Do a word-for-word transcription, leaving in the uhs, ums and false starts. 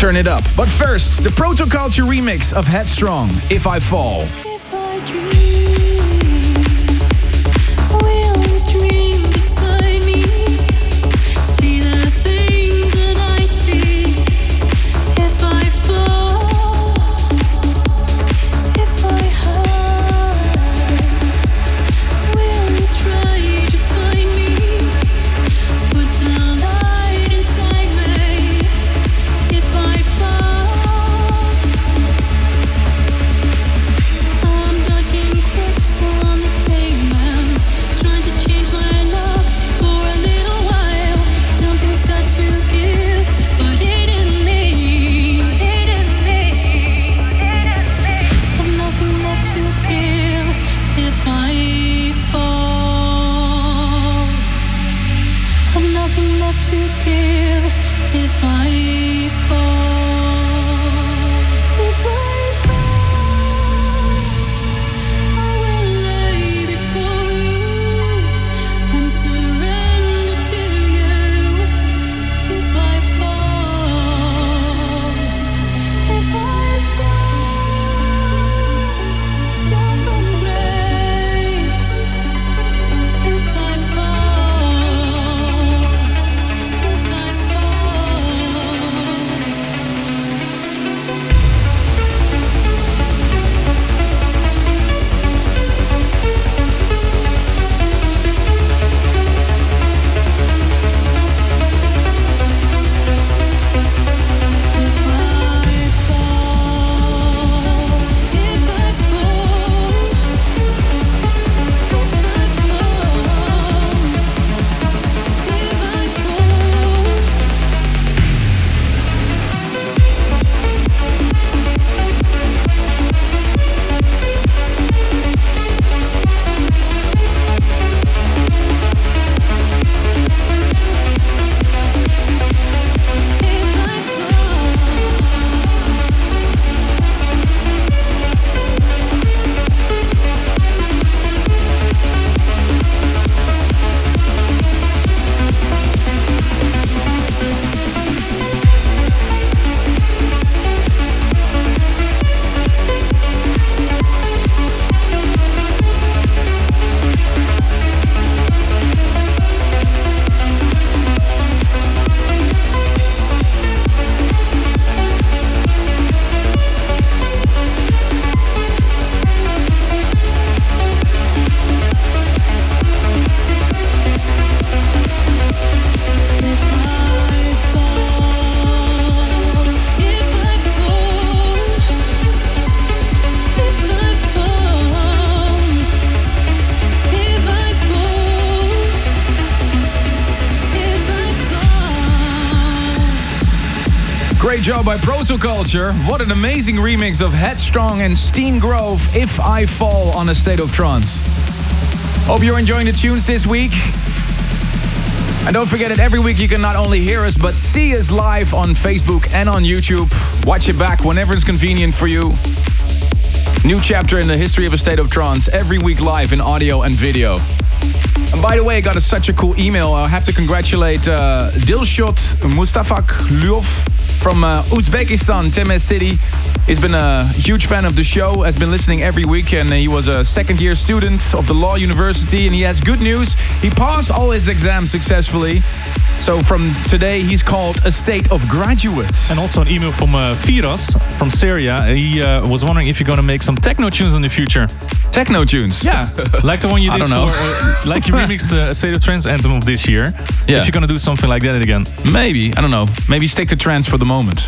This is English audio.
Turn it up. But first, the Protoculture remix of Headstrong, If I Fall. If I dream, will the dream beside me see the things that I see? If I fall, if I hurt, will you try to find me? Put the light inside me. If I fall, I'm dodging cracks on the pavement, trying to change my love for a little while. Something's got to give, but it isn't me. It isn't me. I've nothing left to give if I fall. I've nothing left to give if I fall. If I fall, I will lay before you and surrender to you. If I fall, if I fall, down from grace. If I fall, if I fall. Great job by Protoculture. What an amazing remix of Headstrong and Steen Grove, If I Fall, on A State of Trance. Hope you're enjoying the tunes this week. And don't forget that every week you can not only hear us, but see us live on Facebook and on YouTube. Watch it back whenever it's convenient for you. New chapter in the history of A State of Trance, every week live in audio and video. And by the way, I got a, such a cool email. I have to congratulate uh, Dilshot Mustafaklyov from uh, Uzbekistan, Temez City. He's been a huge fan of the show, has been listening every week, and he was a second year student of the Law University, and he has good news. He passed all his exams successfully. So from today, he's called a state of graduate. And also an email from uh, Firas from Syria. He uh, was wondering if you're going to make some techno tunes in the future. Techno tunes? Yeah, like the one you I did don't know. for, uh, like you remixed the State of Trance anthem of this year. Yeah. If you're going to do something like that again. Maybe, I don't know. Maybe stick to trance for the moment.